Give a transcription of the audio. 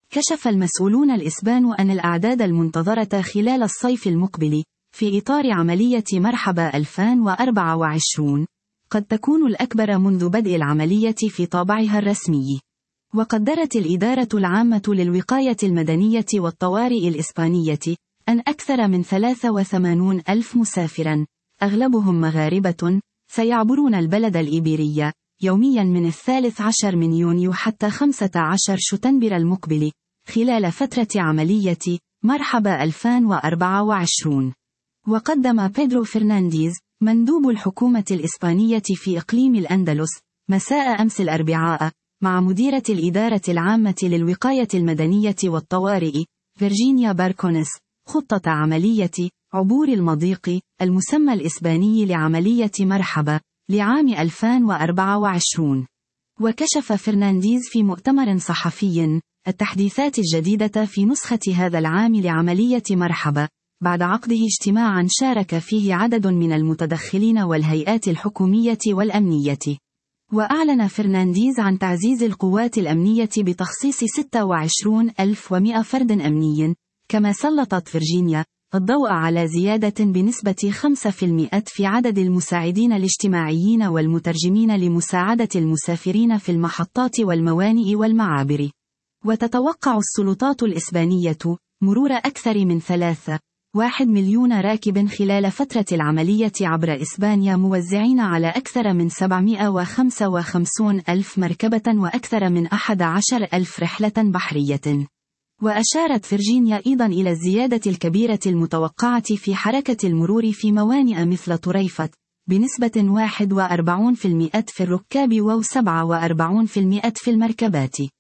كشف المسؤولون الإسبان أن الأعداد المنتظرة خلال الصيف المقبل في إطار عملية مرحبا 2024 قد تكون الأكبر منذ بدء العملية في طابعها الرسمي. وقدرت الإدارة العامة للوقاية المدنية والطوارئ الإسبانية أن أكثر من 83 ألف مسافرا، أغلبهم مغاربة، سيعبرون البلد الإيبيري يوميا من 13 من يونيو حتى 15 شتنبر المقبل خلال فترة عملية مرحبا 2024. وقدم بيدرو فرنانديز مندوب الحكومة الإسبانية في إقليم الأندلس مساء أمس الأربعاء مع مديرة الإدارة العامة للوقاية المدنية والطوارئ فيرجينيا باركونس خطة عملية عبور المضيق المسمى الإسباني لعملية مرحبا لعام 2024. وكشف فرنانديز في مؤتمر صحفي التحديثات الجديدة في نسخة هذا العام لعملية مرحبا بعد عقده اجتماعا شارك فيه عدد من المتدخلين والهيئات الحكومية والأمنية. وأعلن فرنانديز عن تعزيز القوات الأمنية بتخصيص 26,100 فرد أمني، كما سلطت فيرجينيا الضوء على زيادة بنسبة 5% في عدد المساعدين الاجتماعيين والمترجمين لمساعدة المسافرين في المحطات والموانئ والمعابر. وتتوقع السلطات الإسبانية مرور أكثر من 3.1 مليون راكب خلال فترة العملية عبر إسبانيا، موزعين على أكثر من 755 ألف مركبة وأكثر من 11 ألف رحلة بحرية. وأشارت فيرجينيا أيضا إلى الزيادة الكبيرة المتوقعة في حركة المرور في موانئ مثل طريفة بنسبة 41% في الركاب و47% في المركبات.